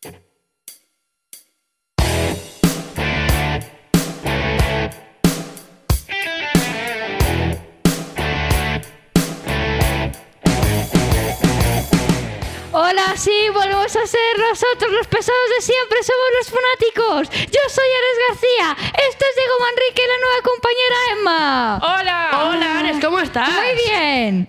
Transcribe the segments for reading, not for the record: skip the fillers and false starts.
Hola, sí, volvemos a ser nosotros los pesados de siempre, somos los fanáticos. Yo soy Ares García, este es Diego Manrique y la nueva compañera Emma. Hola. Hola, Ares, ¿cómo estás? Muy bien.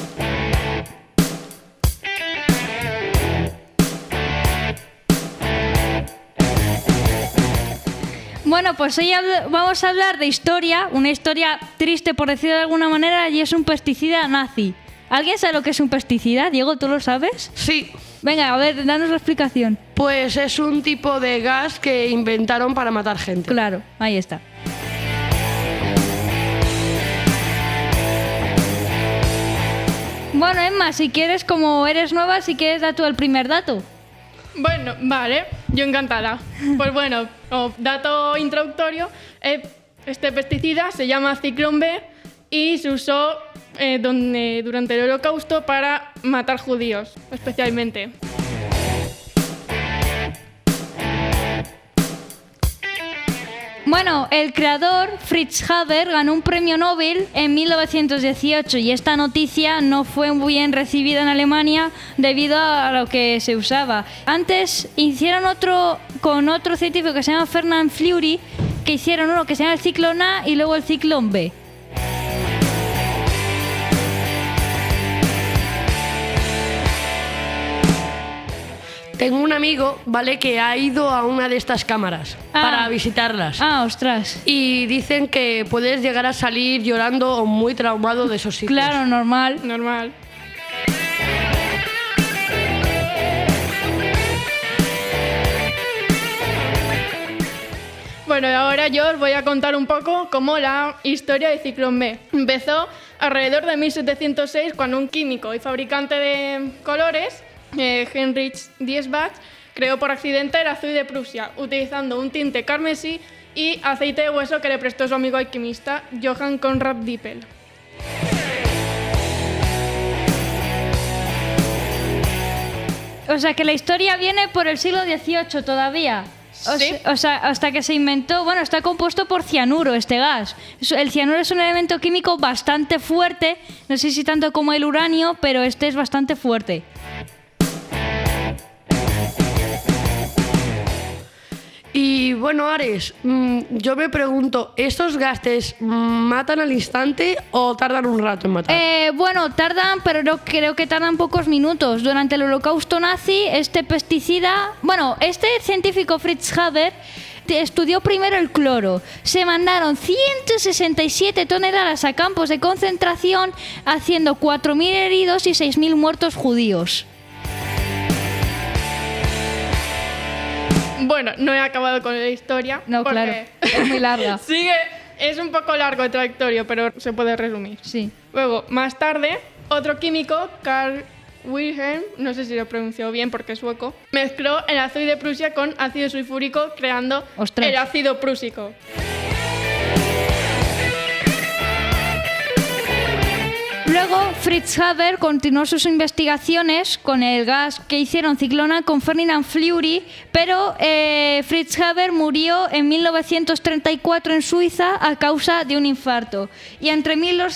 Bueno, pues hoy vamos a hablar de historia, una historia triste por decirlo de alguna manera, y es un pesticida nazi. ¿Alguien sabe lo que es un pesticida? Diego, ¿tú lo sabes? Sí, Venga, a ver, danos la explicación. pues es un tipo de gas que inventaron para matar gente. Claro, ahí está. Bueno, Emma, si quieres, como eres nueva, si quieres, da tú el primer dato. Bueno, vale, yo encantada. Pues bueno, como dato introductorio, este pesticida se llama Ciclón B y se usó durante el Holocausto para matar judíos, especialmente. Bueno, el creador, Fritz Haber, ganó un premio Nobel en 1918 y esta noticia no fue muy bien recibida en Alemania debido a lo que se usaba. Antes hicieron otro con otro científico que se llama Ferdinand Fleury, que hicieron uno que se llama el Ciclón A y luego el Ciclón B. Tengo un amigo, ¿vale?, que ha ido a una de estas cámaras para visitarlas. Ah, ostras. Y dicen que puedes llegar a salir llorando o muy traumado de esos sitios. Claro, normal. Normal. Bueno, y ahora yo os voy a contar un poco cómo la historia de Ciclón B. Empezó alrededor de 1706 cuando un químico y fabricante de colores, Heinrich Diesbach, creó por accidente el azul de Prusia, utilizando un tinte carmesí y aceite de hueso que le prestó su amigo alquimista Johann Conrad Dippel. O sea, que la historia viene por el siglo XVIII todavía. Sí. O sea, hasta que se inventó, bueno, está compuesto por cianuro este gas. El cianuro es un elemento químico bastante fuerte, no sé si tanto como el uranio, pero este es bastante fuerte. Y bueno, Ares, yo me pregunto, ¿estos gases matan al instante o tardan un rato en matar? Bueno, tardan, pero no, creo que tardan pocos minutos. Durante el Holocausto nazi, este pesticida... Bueno, este científico Fritz Haber estudió primero el cloro. Se mandaron 167 toneladas a campos de concentración, haciendo 4.000 heridos y 6.000 muertos judíos. Bueno, no he acabado con la historia. No, porque claro, es muy larga. Sigue, es un poco largo el trayectorio, pero se puede resumir. Sí. Luego, más tarde, otro químico, Carl Wilhelm, no sé si lo pronunció bien porque es sueco, mezcló el azul de Prusia con ácido sulfúrico creando ¡Ostras! el ácido prúsico. Luego, Fritz Haber continuó sus investigaciones con el gas que hicieron Ciclón A con Ferdinand Fleury, pero Fritz Haber murió en 1934 en Suiza a causa de un infarto. Y entre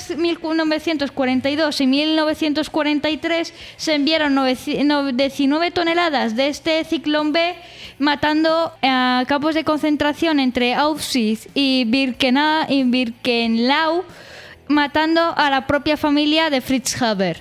1942 y 1943 se enviaron 19 toneladas de este Ciclón B, matando a campos de concentración entre Auschwitz y Birkenau, matando a la propia familia de Fritz Haber.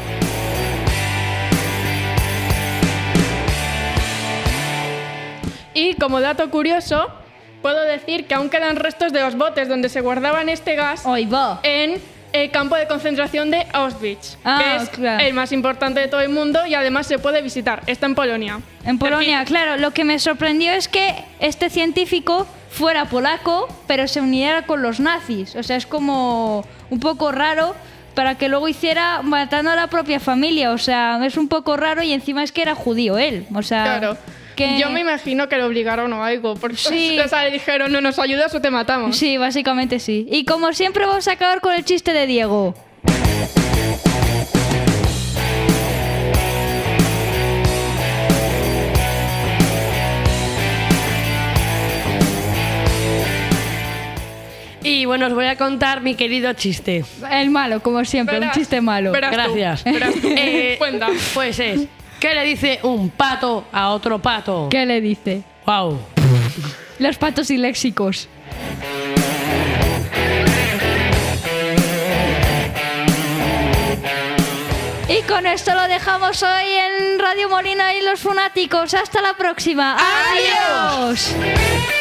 Y como dato curioso, puedo decir que aún quedan restos de los botes donde se guardaban este gas ¡Ahí va! en el campo de concentración de Auschwitz, que es claro. el más importante de todo el mundo y además se puede visitar. Está en Polonia. En Polonia, claro. Lo que me sorprendió es que este científico fuera polaco, pero se uniera con los nazis. O sea, es como un poco raro para que luego hiciera matando a la propia familia. O sea, es un poco raro y encima es que era judío él. O sea, Claro. que... Yo me imagino que lo obligaron o algo, porque Sí. o sea, le dijeron, no nos ayudas o te matamos. Sí, básicamente sí. Y como siempre vamos a acabar con el chiste de Diego. Bueno, os voy a contar mi querido chiste. El malo, como siempre, un chiste malo. Gracias. Verás tú. Cuenta. Pues es, ¿qué le dice un pato a otro pato? ¿Qué le dice? Wow. Los patos y léxicos. Y con esto lo dejamos hoy en Radio Molina y los Fanáticos. Hasta la próxima. ¡Adiós!